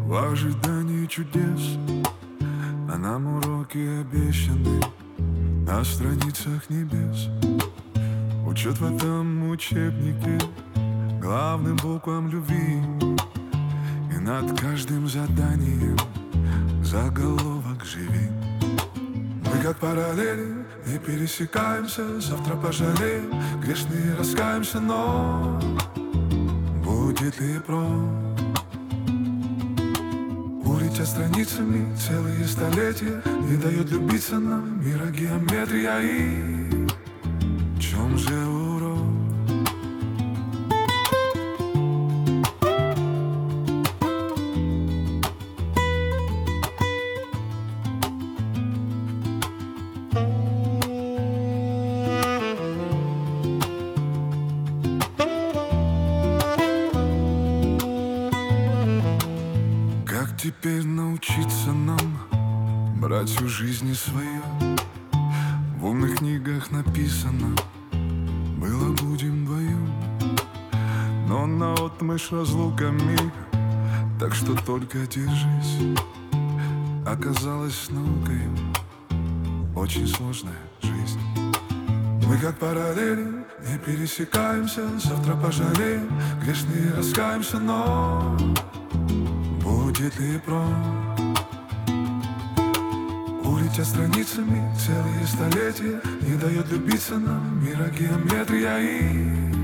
В ожидании чудес, а нам уроки обещаны на страницах небес. Учет в этом учебнике главным буквам любви, и над каждым заданием заголовок «Живи». Мы как параллели не пересекаемся, завтра пожалеем, грешные раскаемся, но будет ли пром? Улетя страницами целые столетия, не дает любиться нам мира геометрия. И в чем же урок? Как теперь научиться нам брать всю жизнь свою? В умных книгах написано: было будем вдвоем. Но наотмашь разлука миг, так что только держись. Оказалось наукою очень сложная жизнь. Мы как параллели не пересекаемся, завтра пожалеем, грешные раскаемся, но будет ли пром? Улетя страницами целые столетия, не дает любиться нам мира геометрия. И